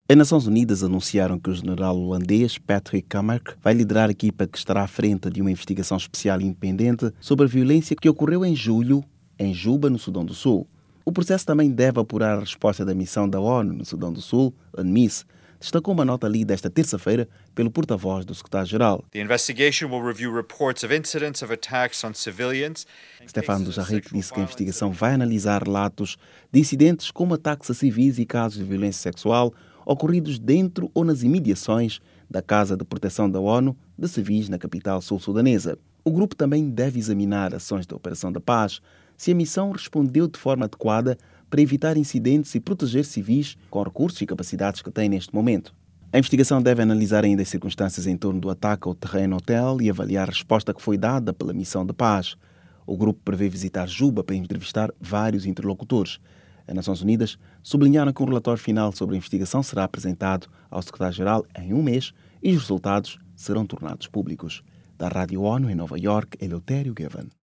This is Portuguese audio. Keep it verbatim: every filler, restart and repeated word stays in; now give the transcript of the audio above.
As Nações Unidas anunciaram que o general holandês Patrick Kamerk vai liderar a equipa que estará à frente de uma investigação especial e independente sobre a violência que ocorreu em julho em Juba, no Sudão do Sul. O processo também deve apurar a resposta da missão da ONU no Sudão do Sul, UNMISS, destacou uma nota lida esta terça-feira pelo porta-voz do secretário-geral. The investigation will review reports of incidents of attacks on civilians. Stefano Dujarric disse que a investigação vai analisar relatos de incidentes como ataques a civis e casos de violência sexual ocorridos dentro ou nas imediações da Casa de Proteção da ONU de civis na capital sul-sudanesa. O grupo também deve examinar ações da Operação da Paz, se a missão respondeu de forma adequada para evitar incidentes e proteger civis com recursos e capacidades que tem neste momento. A investigação deve analisar ainda as circunstâncias em torno do ataque ao terreno hotel e avaliar a resposta que foi dada pela missão de paz. O grupo prevê visitar Juba para entrevistar vários interlocutores. As Nações Unidas sublinharam que um relatório final sobre a investigação será apresentado ao secretário-geral em um mês e os resultados serão tornados públicos. Da Rádio ONU em Nova York, Eleutério Gavan.